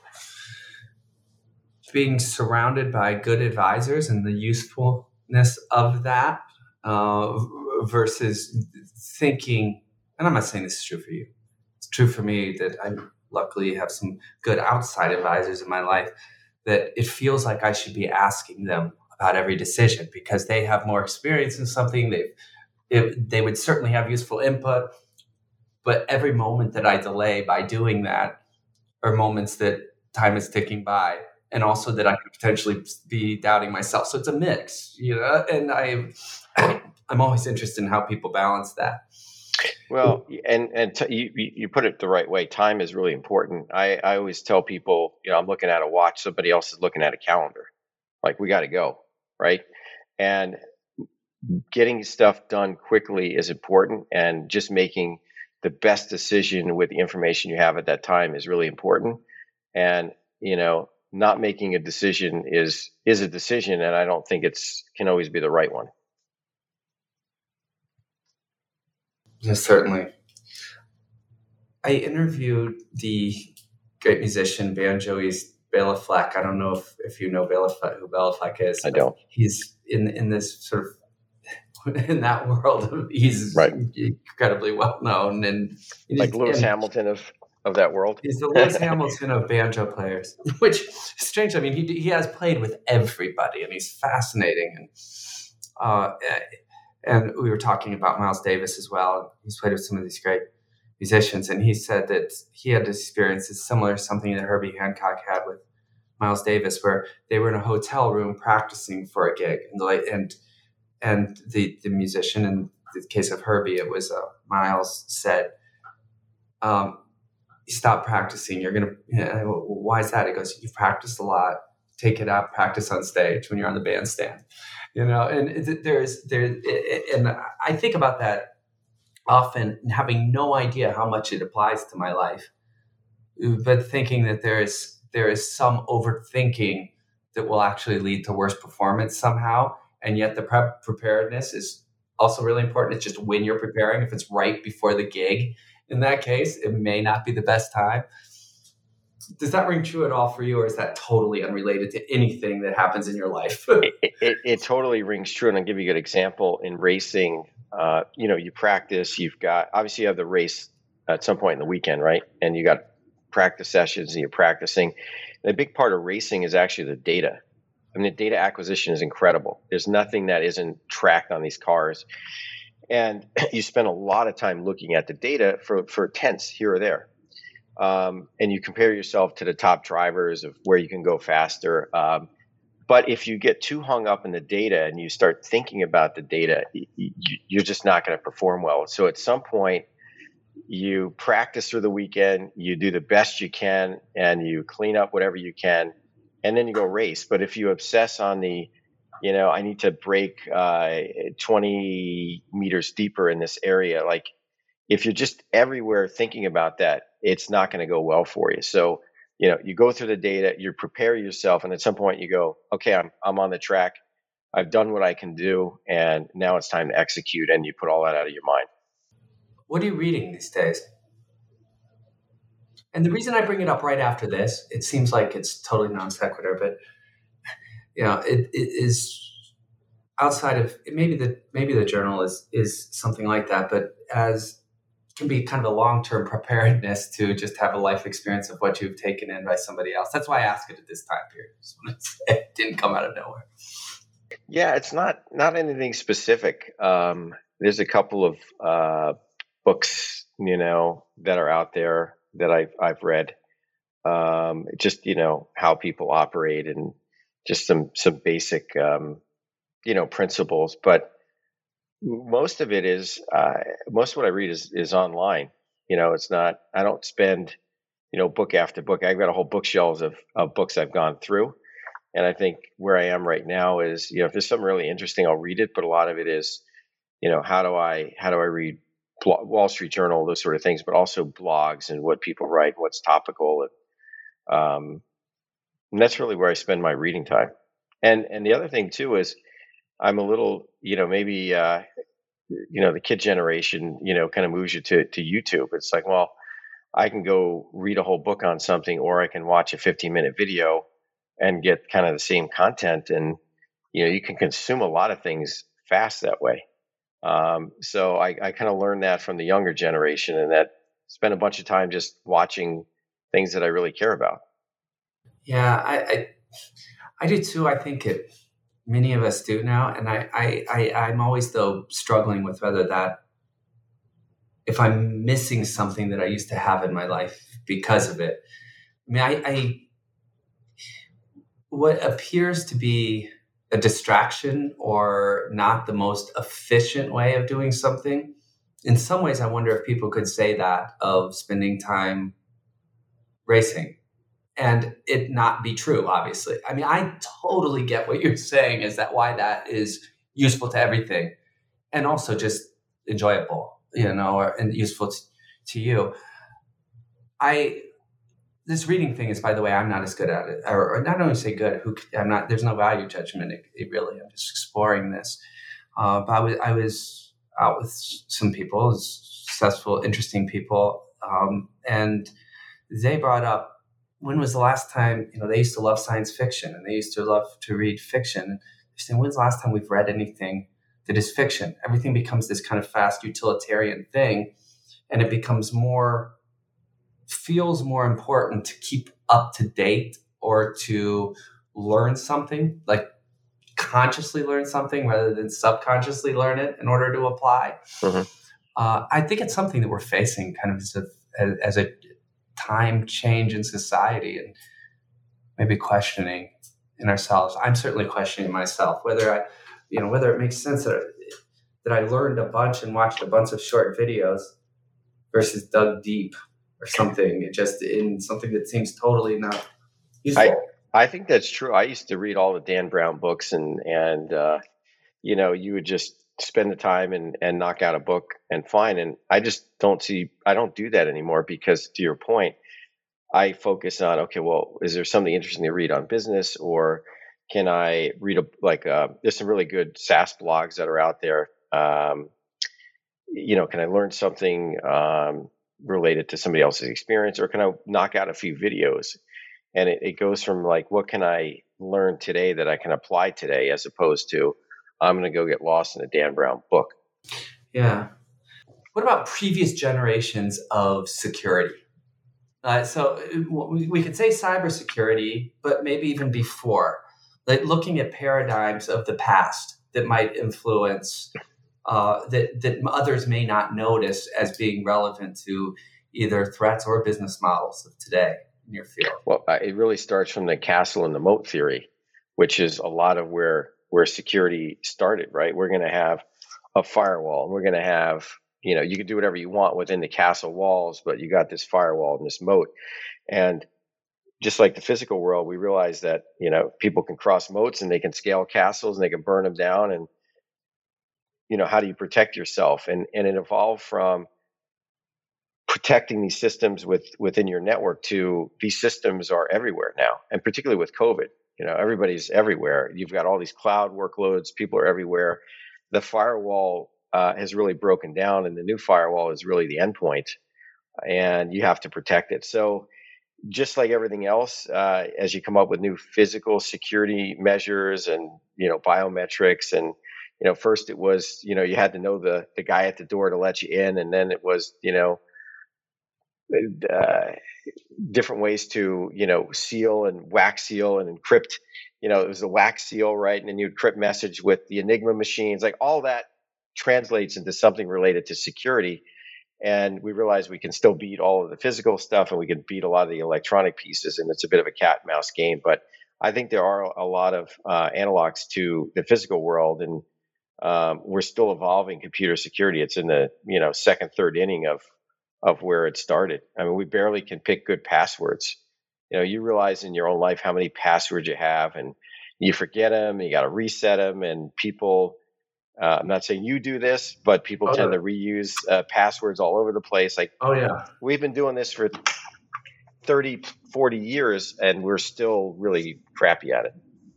being surrounded by good advisors and the usefulness of that, uh, versus thinking, and I'm not saying this is true for you. It's true for me that I luckily have some good outside advisors in my life, that it feels like I should be asking them about every decision because they have more experience in something. They it, they would certainly have useful input, but every moment that I delay by doing that are moments that time is ticking by. And also that I could potentially be doubting myself. So it's a mix, you know, and I, I'm always interested in how people balance that. Well, and and t- you you put it the right way. Time is really important. I, I always tell people, you know, I'm looking at a watch, somebody else is looking at a calendar. Like, we got to go, right? And getting stuff done quickly is important, and just making the best decision with the information you have at that time is really important. And, you know, not making a decision is is a decision, and I don't think it's can always be the right one. Yes, certainly. I interviewed the great musician, banjoist Bela Fleck. I don't know if, if you know Bela Fleck, who Bela Fleck is, I but don't. he's in in this sort of in that world. He's Right. incredibly well known, and, Like Lewis and Hamilton of, of that world. he's the Lewis Hamilton of banjo players, which is strange. I mean, he he has played with everybody, and he's fascinating. And uh, and we were talking about Miles Davis as well. He's played with some of these great musicians, and he said that he had experiences similar to something that Herbie Hancock had with Miles Davis, where they were in a hotel room practicing for a gig, and the and and the the musician, in the case of Herbie, it was uh, Miles said, um, "Stop practicing. You're gonna. You know, why is that?" He goes, "You've practiced a lot. Take it out. Practice on stage when you're on the bandstand." You know, and there's there, and I think about that often, having no idea how much it applies to my life, but thinking that there is there is some overthinking that will actually lead to worse performance somehow, and yet the prep preparedness is also really important. It's just when you're preparing. If it's right before the gig, in that case, it may not be the best time. Does that ring true at all for you, or is that totally unrelated to anything that happens in your life? it, it, it totally rings true, and I'll give you a good example. In racing, uh, you know, you practice. You've got obviously you have the race at some point in the weekend, right? And you got practice sessions, and you're practicing. And a big part of racing is actually the data. I mean, the data acquisition is incredible. There's nothing that isn't tracked on these cars, and you spend a lot of time looking at the data for for tenths here or there. Um, and you compare yourself to the top drivers of where you can go faster. Um, but if you get too hung up in the data and you start thinking about the data, you, you're just not going to perform well. So at some point, you practice through the weekend, you do the best you can, and you clean up whatever you can, and then you go race. But if you obsess on the, you know, I need to break uh, twenty meters deeper in this area, like if you're just everywhere thinking about that, it's not going to go well for you. So, you know, you go through the data, you prepare yourself, and at some point you go, okay, I'm I'm on the track. I've done what I can do, and now it's time to execute, and you put all that out of your mind. What are you reading these days? And the reason I bring it up right after this, it seems like it's totally non sequitur, but you know, it, it is outside of maybe the maybe the journal is is something like that, but as can be kind of a long-term preparedness to just have a life experience of what you've taken in by somebody else. That's why I ask it at this time period. Just wanted to say it didn't come out of nowhere. Yeah, it's not not anything specific. Um, there's a couple of uh, books, you know, that are out there that I've I've read. Um, just you know how people operate and just some some basic um, you know principles, but most of it is uh, most of what I read is is online. You know, it's not. I don't spend you know book after book. I've got a whole bookshelves of of books I've gone through, and I think where I am right now is you know if there's something really interesting, I'll read it. But a lot of it is you know how do I how do I read Wall Street Journal, those sort of things, but also blogs and what people write, what's topical, and um, and that's really where I spend my reading time. And and the other thing too is I'm a little, you know, maybe, uh, you know, the kid generation, you know, kind of moves you to, to YouTube. It's like, well, I can go read a whole book on something, or I can watch a fifteen minute video and get kind of the same content. And, you know, you can consume a lot of things fast that way. Um, so I, I kind of learned that from the younger generation, and that spend a bunch of time just watching things that I really care about. Yeah, I, I, I do too. I think it, many of us do now. And I, I, I, I'm always, though, struggling with whether that, if I'm missing something that I used to have in my life because of it. I mean, I, I what appears to be a distraction or not the most efficient way of doing something, in some ways, I wonder if people could say that of spending time racing. And it not be true, obviously. I mean, I totally get what you're saying, is that why that is useful to everything and also just enjoyable, you know, or, and useful to, to you. I, this reading thing is, by the way, I'm not as good at it, or, or not only say good, who I'm not, there's no value judgment. It, it really, I'm just exploring this. Uh, but I was, I was out with some people, successful, interesting people, Um, and they brought up, when was the last time, you know, they used to love science fiction and they used to love to read fiction. They're saying, when's the last time we've read anything that is fiction? Everything becomes this kind of fast utilitarian thing, and it becomes more, feels more important to keep up to date or to learn something, like consciously learn something rather than subconsciously learn it in order to apply. Mm-hmm. Uh, I think it's something that we're facing kind of as a, as a time change in society, and maybe questioning in ourselves. I'm certainly questioning myself whether I, you know, whether it makes sense that, that I learned a bunch and watched a bunch of short videos versus dug deep or something, just in something that seems totally not useful. I, I think that's true. I used to read all the Dan Brown books, and, and uh, you know, you would just spend the time and, and knock out a book and fine. And I just don't see, I don't do that anymore because, to your point, I focus on, okay, well, is there something interesting to read on business, or can I read a, like, uh, there's some really good SaaS blogs that are out there. Um, you know, can I learn something um, related to somebody else's experience, or can I knock out a few videos? And it, it goes from like, what can I learn today that I can apply today, as opposed to, I'm going to go get lost in a Dan Brown book. Yeah. What about previous generations of security? Uh, so we, we could say cybersecurity, but maybe even before, like looking at paradigms of the past that might influence, uh, that, that others may not notice as being relevant to either threats or business models of today in your field. Well, uh, it really starts from the castle and the moat theory, which is a lot of where where security started, right? We're going to have a firewall, and we're going to have, you know, you can do whatever you want within the castle walls, but you got this firewall and this moat. And just like the physical world, we realize that, you know, people can cross moats and they can scale castles and they can burn them down. And, you know, how do you protect yourself? And and it evolved from protecting these systems with within your network to, these systems are everywhere now, and particularly with COVID, you know, everybody's everywhere. You've got all these cloud workloads, people are everywhere. The firewall uh, has really broken down, and the new firewall is really the endpoint, and you have to protect it. So just like everything else, uh, as you come up with new physical security measures and, you know, biometrics, and, you know, first it was, you know, you had to know the the guy at the door to let you in, and then it was, you know, Uh, different ways to, you know, seal and wax seal and encrypt. You know, it was a wax seal, right? And then you encrypt message with the Enigma machines. Like, all that translates into something related to security. And we realize we can still beat all of the physical stuff, and we can beat a lot of the electronic pieces. And it's a bit of a cat and mouse game. But I think there are a lot of uh, analogs to the physical world, and um, we're still evolving computer security. It's in the, you know, second, third inning of of where it started. I mean, we barely can pick good passwords. You know, you realize in your own life how many passwords you have, and you forget them, and you got to reset them. And people, uh, I'm not saying you do this, but people oh, tend no. to reuse uh, passwords all over the place. Like, oh yeah, we've been doing this for thirty, forty years, and we're still really crappy at it.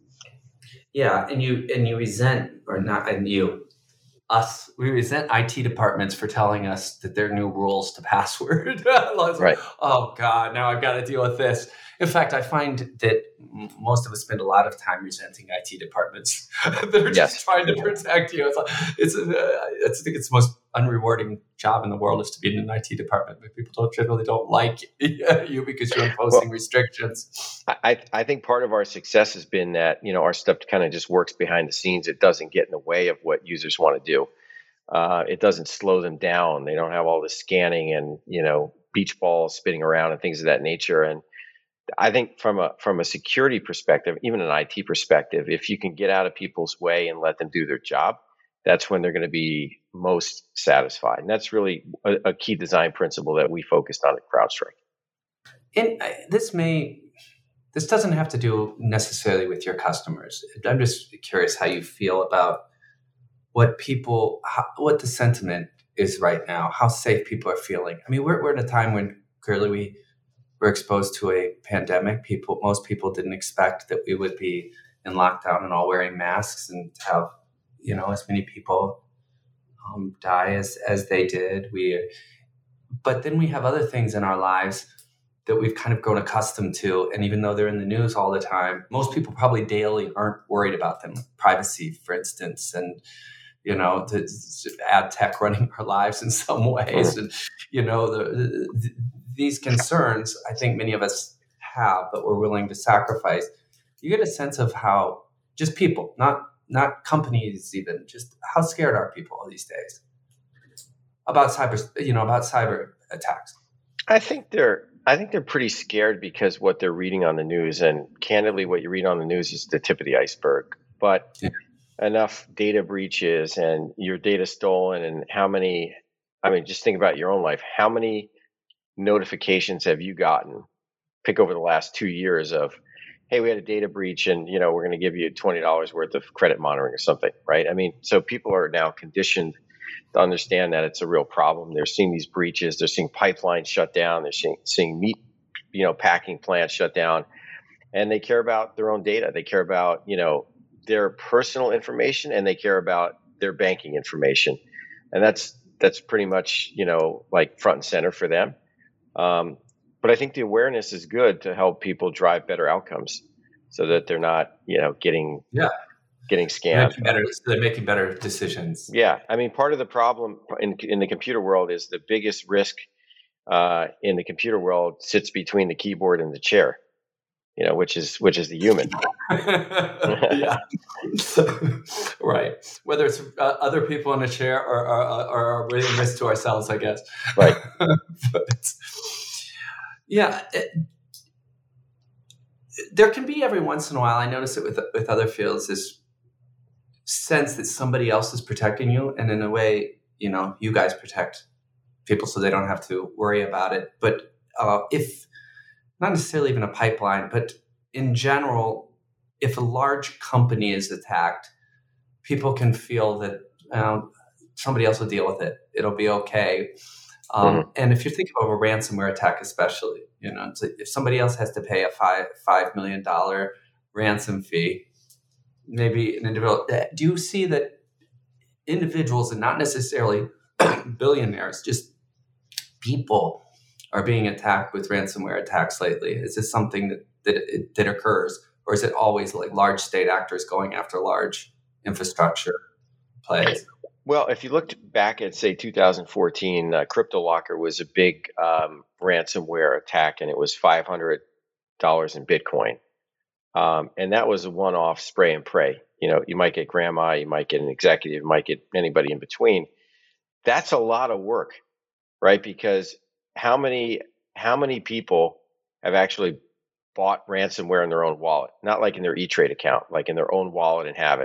Yeah. And you, and you resent, or not, and you, Us, we resent I T departments for telling us that there are new rules to password. Right. Oh God, now I've got to deal with this. In fact, I find that most of us spend a lot of time resenting I T departments that are just yes. trying to protect you. It's, like, it's, uh, it's I think it's the most unrewarding job in the world is to be in an I T department, but people don't generally don't like you because you're imposing well, restrictions. I, I think part of our success has been that, you know, our stuff kind of just works behind the scenes. It doesn't get in the way of what users want to do. Uh, it doesn't slow them down. They don't have all this scanning and, you know, beach balls spinning around and things of that nature. And I think from a from a security perspective, even an I T perspective, if you can get out of people's way and let them do their job, that's when they're going to be most satisfied. And that's really a, a key design principle that we focused on at CrowdStrike. And this may, this doesn't have to do necessarily with your customers. I'm just curious how you feel about what people, how, what the sentiment is right now, how safe people are feeling. I mean, we're we're in a time when clearly we were exposed to a pandemic. People, most people didn't expect that we would be in lockdown and all wearing masks and have, you know, as many people um, die as, as they did. We, but then we have other things in our lives that we've kind of grown accustomed to. And even though they're in the news all the time, most people probably daily aren't worried about them. Privacy, for instance, and, you know, the, the ad tech running our lives in some ways. And, you know, the, the, these concerns, I think many of us have, but we're willing to sacrifice. You get a sense of how just people, not not companies even, just how scared are people these days about cyber, you know, about cyber attacks? I think they're I think they're pretty scared because what they're reading on the news, and candidly, what you read on the news is the tip of the iceberg. But Yeah. enough data breaches and your data stolen, and how many, I mean, just think about your own life. How many notifications have you gotten, pick over the last two years of, hey, we had a data breach and, you know, we're going to give you twenty dollars worth of credit monitoring or something, right? I mean, so people are now conditioned to understand that it's a real problem. They're seeing these breaches. They're seeing pipelines shut down. They're seeing, seeing meat, you know, packing plants shut down, and they care about their own data. They care about, you know, their personal information, and they care about their banking information. And that's, that's pretty much, you know, like front and center for them. Um, but I think the awareness is good to help people drive better outcomes so that they're not, you know, getting, Yeah. getting They're scammed. making better, they're making better decisions. Yeah, I mean, part of the problem in in the computer world is the biggest risk uh, in the computer world sits between the keyboard and the chair, you know, which is which is the human. Yeah. Right. Whether it's uh, other people in a chair or, or, or really risk to ourselves, I guess. Right. But, yeah. It, there can be every once in a while, I notice it with with other fields, this sense that somebody else is protecting you, and in a way, you know, you guys protect people so they don't have to worry about it. But uh, if not necessarily even a pipeline, but in general, if a large company is attacked, people can feel that um, somebody else will deal with it. It'll be okay. Um, Mhm. And if you think of a ransomware attack, especially, you know, it's like if somebody else has to pay a five five million dollar ransom fee, maybe an individual. Do you see that individuals, and not necessarily billionaires, just people, are being attacked with ransomware attacks lately? Is this something that that, that occurs, or is it always like large state actors going after large infrastructure plays? Well, if you looked back at, say, two thousand fourteen, uh, CryptoLocker was a big um, ransomware attack, and it was five hundred dollars in Bitcoin. Um, and that was a one-off spray and pray. You know, you might get grandma, you might get an executive, you might get anybody in between. That's a lot of work, right? Because how many how many people have actually bought ransomware in their own wallet? Not like in their E-Trade account, like in their own wallet and have it.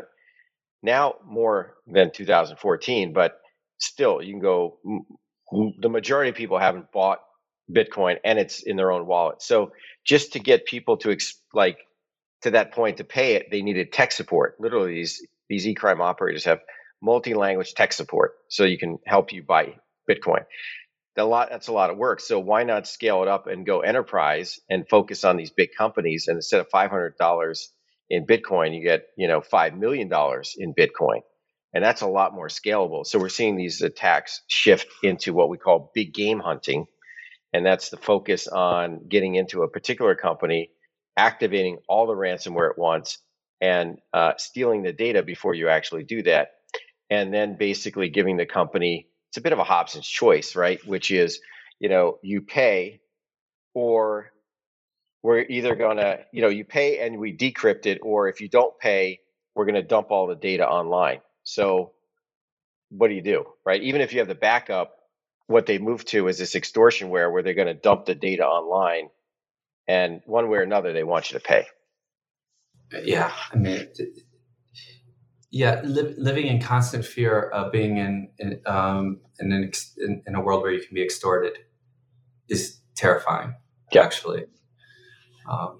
Now more than two thousand fourteen, but still, you can go. The majority of people haven't bought Bitcoin, and it's in their own wallet. So just to get people to ex- like to that point to pay it, they needed tech support. Literally, these these e-crime operators have multi-language tech support, so you can help you buy Bitcoin. A lot that's a lot of work. So why not scale it up and go enterprise and focus on these big companies? And instead of five hundred dollars in Bitcoin, you get, you know, five million dollars in Bitcoin, and that's a lot more scalable. So we're seeing these attacks shift into what we call big game hunting, and that's the focus on getting into a particular company, activating all the ransomware at once, and uh, stealing the data before you actually do that, and then basically giving the company, it's a bit of a Hobson's choice, right? Which is, you know, you pay, or we're either going to, you know, you pay and we decrypt it, or if you don't pay, we're going to dump all the data online. So what do you do, right? Even if you have the backup, what they move to is this extortionware where they're going to dump the data online, and one way or another, they want you to pay. Yeah, I mean, yeah, li- living in constant fear of being in in, um, in, an ex- in in a world where you can be extorted is terrifying. Yeah. Actually, um,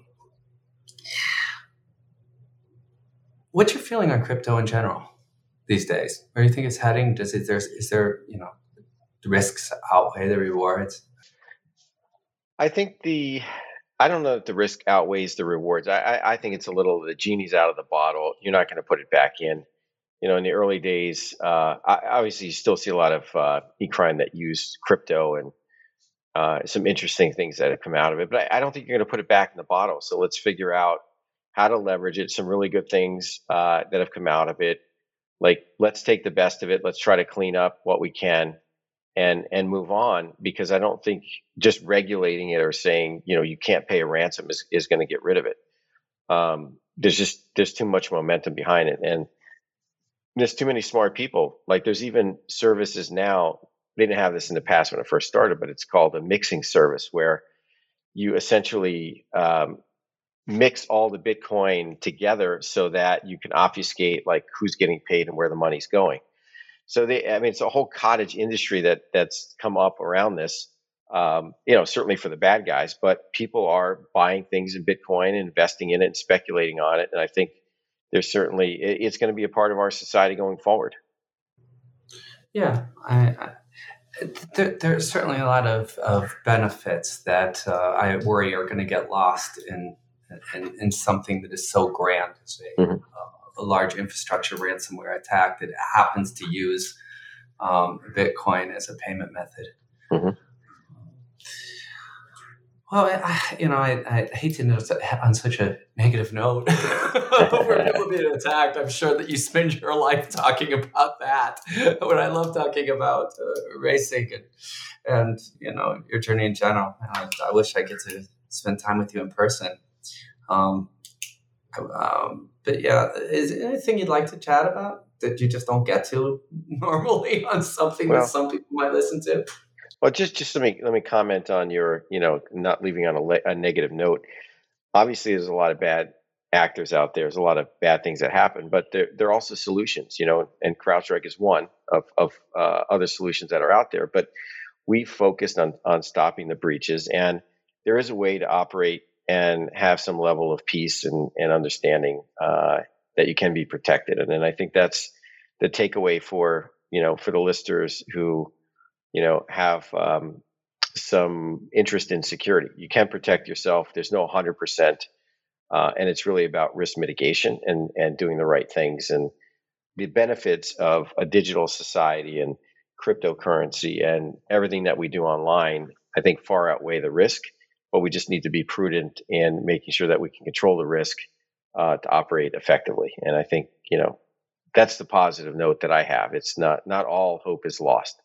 what's your feeling on crypto in general these days? Where do you think it's heading? Does it there's is there you know the risks outweigh the rewards? I think the, I don't know if the risk outweighs the rewards. I, I, I think it's a little, the genie's out of the bottle. You're not going to put it back in. You know, in the early days, uh, I, obviously you still see a lot of uh, e-crime that use crypto, and uh, some interesting things that have come out of it. But I, I don't think you're going to put it back in the bottle. So let's figure out how to leverage it. Some really good things uh, that have come out of it. Like, let's take the best of it. Let's try to clean up what we can and and move on, because I don't think just regulating it or saying, you know, you can't pay a ransom is, is going to get rid of it. Um, there's just, there's too much momentum behind it. And there's too many smart people. Like, there's even services now, they didn't have this in the past when it first started, but it's called a mixing service, where you essentially um, mix all the Bitcoin together so that you can obfuscate like who's getting paid and where the money's going. So they, I mean, it's a whole cottage industry that that's come up around this. Um, you know, certainly for the bad guys, but people are buying things in Bitcoin and investing in it and speculating on it. And I think there's certainly, it, it's going to be a part of our society going forward. Yeah, I, I, there, there's certainly a lot of, of benefits that uh, I worry are going to get lost in, in in something that is so grand as a, mm-hmm. uh, a large infrastructure ransomware attack that happens to use um, Bitcoin as a payment method. Mm-hmm. Well, I, you know, I, I hate to end on such a negative note where people being attacked. I'm sure that you spend your life talking about that. When I love talking about uh, racing and, and, you know, your journey in general. I, I wish I get to spend time with you in person. Um, um, but yeah, is there anything you'd like to chat about that you just don't get to normally on something well, that some people might listen to? Well, just just let me let me comment on your, you know, not leaving on a, le- a negative note. Obviously, there's a lot of bad actors out there. There's a lot of bad things that happen, but there there are also solutions, you know, and CrowdStrike is one of of uh, other solutions that are out there. But we focused on on stopping the breaches, and there is a way to operate and have some level of peace and, and understanding uh, that you can be protected. And then I think that's the takeaway for, you know, for the listeners who, you know, have um, some interest in security. You can protect yourself. There's no one hundred percent. Uh, and it's really about risk mitigation and, and doing the right things. And the benefits of a digital society and cryptocurrency and everything that we do online, I think far outweigh the risk. But we just need to be prudent in making sure that we can control the risk uh, to operate effectively. And I think, you know, that's the positive note that I have. It's not not all hope is lost.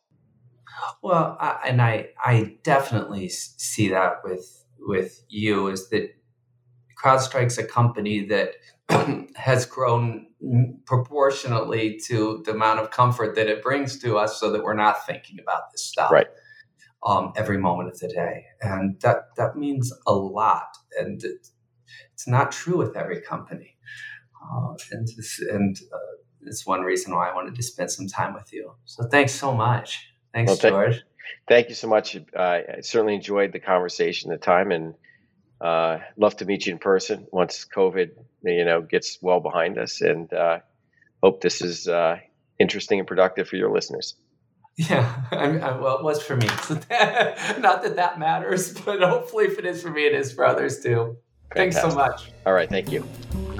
Well, I, and I I definitely see that with with you, is that CrowdStrike's a company that has grown proportionately to the amount of comfort that it brings to us, so that we're not thinking about this stuff. Right. Um, every moment of the day. And that, that means a lot. And it, it's not true with every company. Uh, and this, and uh, it's one reason why I wanted to spend some time with you. So thanks so much. Thanks, well, th- George. Thank you so much. Uh, I certainly enjoyed the conversation, the time, and uh, love to meet you in person once COVID, you know, gets well behind us. And uh, hope this is uh, interesting and productive for your listeners. Yeah, I mean, well, it was for me. So that, not that that matters, but hopefully if it is for me, it is for others too. Fantastic. Thanks so much. All right, thank you.